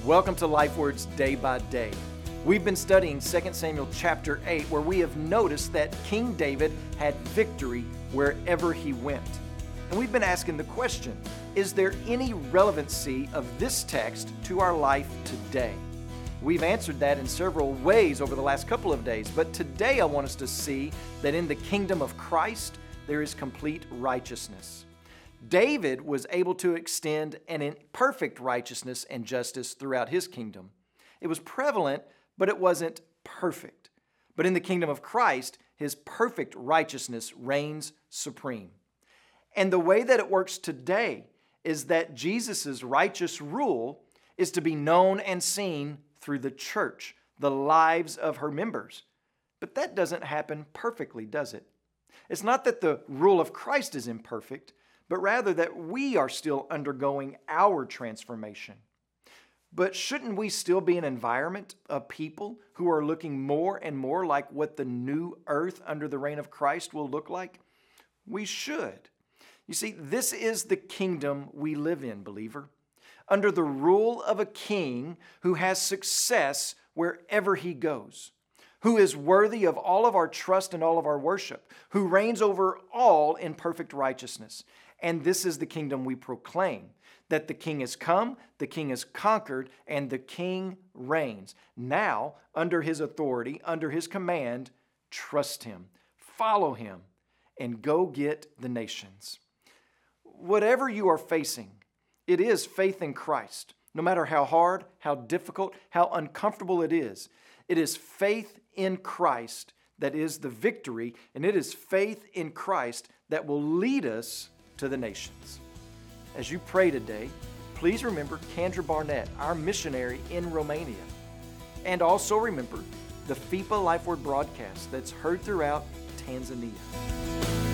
Welcome to Life Words Day by Day. We've been studying 2 Samuel chapter 8, where we have noticed that King David had victory wherever he went. And we've been asking the question, is there any relevancy of this text to our life today? We've answered that in several ways over the last couple of days, but today I want us to see that in the kingdom of Christ, there is complete righteousness. David was able to extend an perfect righteousness and justice throughout his kingdom. It was prevalent, but it wasn't perfect. But in the kingdom of Christ, his perfect righteousness reigns supreme. And the way that it works today is that Jesus' righteous rule is to be known and seen through the church, the lives of her members. But that doesn't happen perfectly, does it? It's not that the rule of Christ is imperfect, but rather that we are still undergoing our transformation. But shouldn't we still be an environment of people who are looking more and more like what the new earth under the reign of Christ will look like? We should. You see, this is the kingdom we live in, believer, under the rule of a king who has success wherever he goes, who is worthy of all of our trust and all of our worship, who reigns over all in perfect righteousness. And this is the kingdom we proclaim, that the king has come, the king has conquered, and the king reigns. Now, under his authority, under his command, trust him, follow him, and go get the nations. Whatever you are facing, it is faith in Christ. No matter how hard, how difficult, how uncomfortable it is faith in Christ that is the victory, and it is faith in Christ that will lead us to the nations. As you pray today, please remember Kendra Barnett, our missionary in Romania. And also remember the FIPA Life Word broadcast that's heard throughout Tanzania.